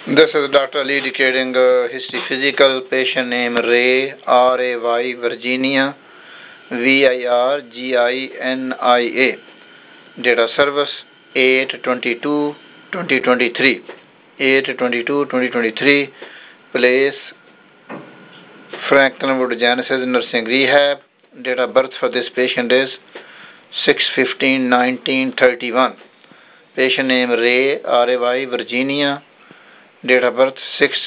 This is Dr. Ali declaring history physical. Patient name Ray, R-A-Y, Virginia, Virginia. Date of service 8/22/2023. 8/22/2023. Place Franklinwood Genesis Nursing Rehab. Date of birth for this patient is 6/15/1931. Patient name Ray, R-A-Y, Virginia. Date of birth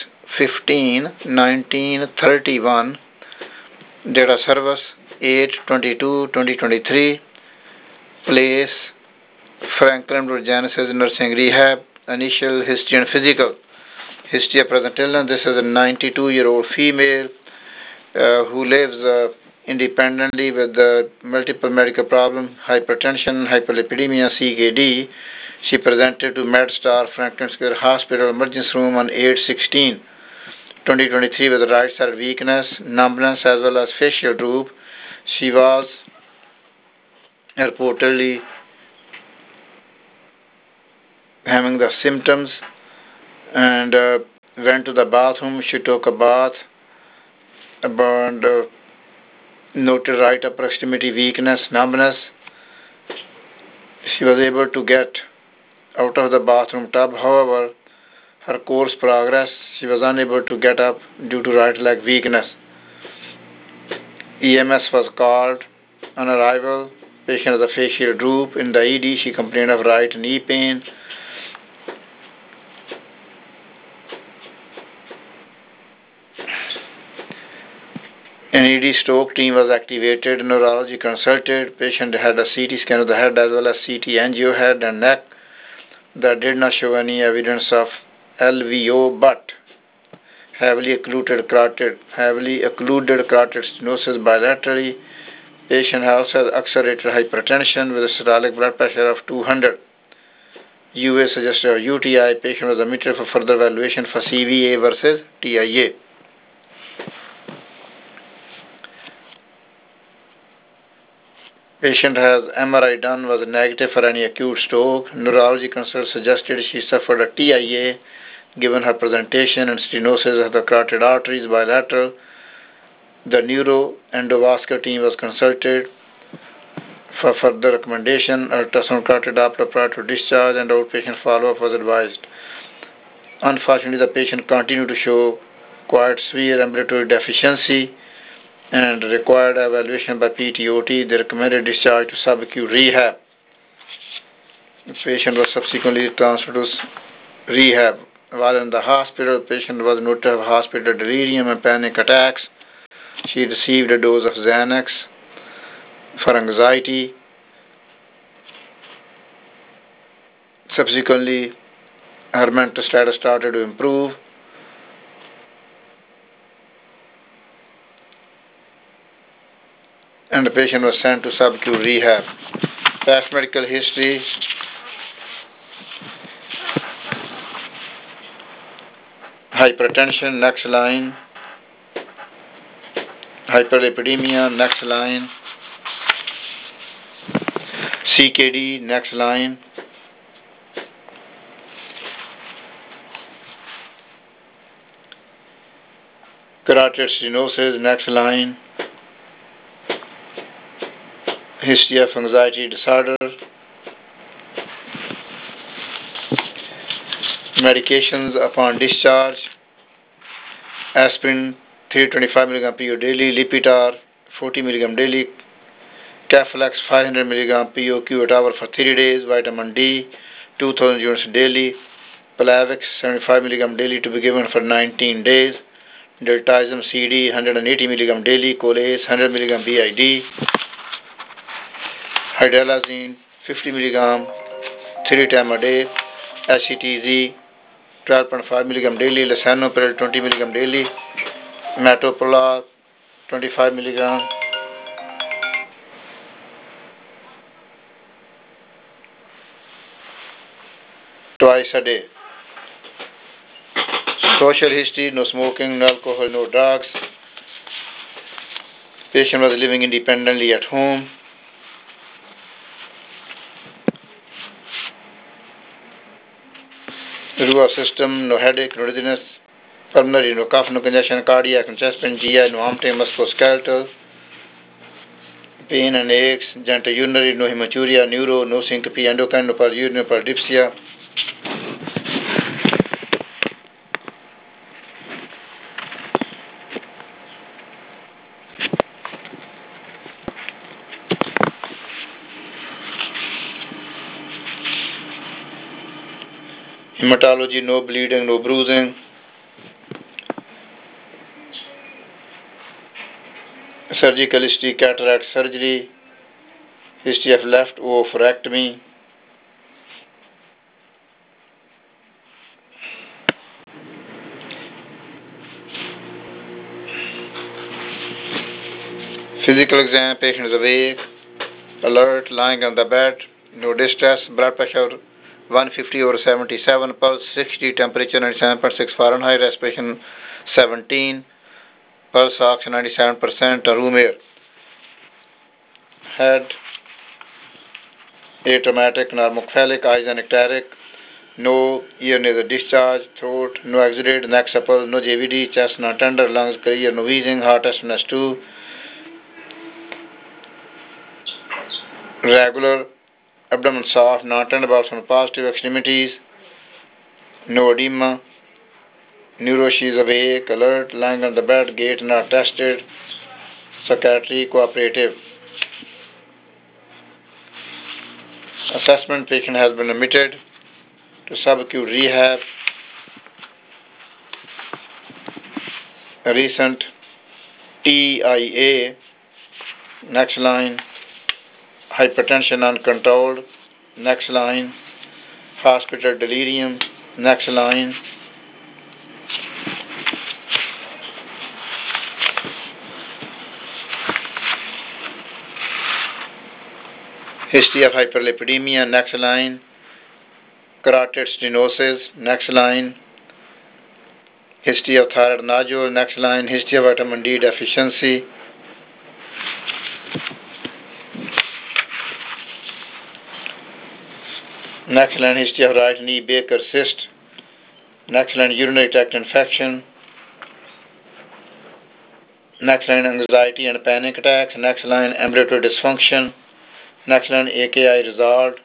6/15/1931. Date of service 8/22/2023. Place Franklin Genesis Nursing Rehab. Initial history and physical. History of present illness. This is a 92-year-old female who lives independently with multiple medical problems, hypertension, hyperlipidemia, CKD. She presented to MedStar Franklin Square Hospital emergency room on 8/16/2023 with right side weakness, numbness, as well as facial droop. She was reportedly having the symptoms and went to the bathroom. She took a bath and noted right upper extremity weakness, numbness. She was able to get out of the bathroom tub. However, her course progressed. She was unable to get up due to right leg weakness. EMS was called. On arrival, patient has a facial droop. In the ED, she complained of right knee pain. An ED stroke team was activated. Neurology consulted. Patient had a CT scan of the head as well as CT angio head and neck that did not show any evidence of LVO, but heavily occluded carotid stenosis bilaterally. Patient also has accelerated hypertension with a systolic blood pressure of 200. UA suggested of UTI. Patient was admitted for further evaluation for CVA versus TIA. Patient has MRI done, was negative for any acute stroke. Neurology consult suggested she suffered a TIA given her presentation and stenosis of the carotid arteries bilateral. The neuroendovascular team was consulted for further recommendation. Ultrasound carotid Doppler prior to discharge and outpatient follow-up was advised. Unfortunately, the patient continued to show quite severe ambulatory deficiency and required evaluation by PTOT. They recommended discharge to subacute rehab. The patient was subsequently transferred to rehab. While in the hospital, the patient was noted to have hospital delirium and panic attacks. She received a dose of Xanax for anxiety. Subsequently, her mental status started to improve. And the patient was sent to subacute rehab. Past medical history: hypertension, next line. Hyperlipidemia, next line. CKD, next line. Carotid stenosis, next line. History of anxiety disorder. Medications upon discharge: aspirin 325 mg PO daily, Lipitor 40 mg daily, Caflex 500 mg POQ at hour for 3 days, vitamin D 2000 units daily, Plavix 75 mg daily to be given for 19 days, Deltazim CD 180 mg daily, Colace 100 mg BID, Hydrolazine 50 mg 3 times a day, HCTZ 12.5 mg daily, Lisinopril 20 mg daily, Metoprolol 25 mg, twice a day. Social history: no smoking, no alcohol, no drugs. Patient was living independently at home. nervous system, no headache, no dizziness, pulmonary, no cough, no congestion, cardiac, no chest pain, GI, no arm pain, musculoskeletal, pain and aches, genitourinary, no hematuria, neuro, no syncope, endocrine, no polyuria, no polydipsia. Hematology, no bleeding, no bruising. Surgical history, cataract surgery, history of left oophorectomy. Physical exam, patient is awake, alert, lying on the bed, no distress, blood pressure 150 over 77, pulse 60, temperature 97.6 Fahrenheit, respiration 17, pulse oxygen 97%, room air. Head atraumatic, normocephalic, eyes anecteric, no ear nasal discharge, throat, no exudate, neck supple, no JVD, chest non tender, lungs clear, no wheezing, heart S1S2, regular, abdomen soft, non tender bowels on positive extremities, no edema, neuro she is awake, alert, lying on the bed, gait not tested, psychiatry cooperative. Assessment patient has been admitted to subacute rehab. Recent TIA, next line, hypertension uncontrolled, next line, hospital delirium, next line, history of hyperlipidemia, next line, carotid stenosis, next line, history of thyroid nodule, next line, history of vitamin D deficiency, next line, history of right knee Baker cyst, next line, urinary tract infection, next line, anxiety and panic attacks, next line, ambulatory dysfunction, next line, AKI resolved,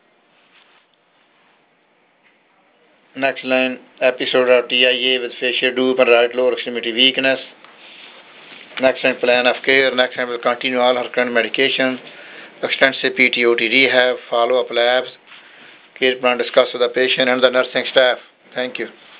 next line, episode of TIA with facial droop and right lower extremity weakness, next line, plan of care, next line will continue all her current medication, extensive PTOT rehab, follow-up labs, care plan discussed with the patient and the nursing staff. Thank you.